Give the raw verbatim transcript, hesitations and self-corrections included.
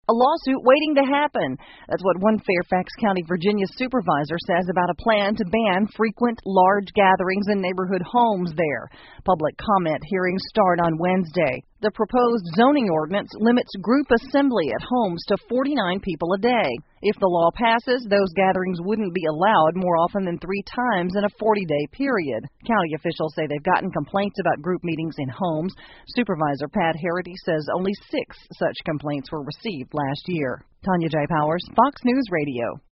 A lawsuit waiting to happen. That's what one Fairfax County, Virginia supervisor says about a plan to ban frequent large gatherings in neighborhood homes there. Public comment hearings start on Wednesday. The proposed zoning ordinance limits group assembly at homes to forty-nine people a day. If the law passes, those gatherings wouldn't be allowed more often than three times in a forty-day period. County officials say they've gotten complaints about group meetings in homes. Supervisor Pat Harity says only six such complaints were received last year. Tanya J. Powers, Fox News Radio.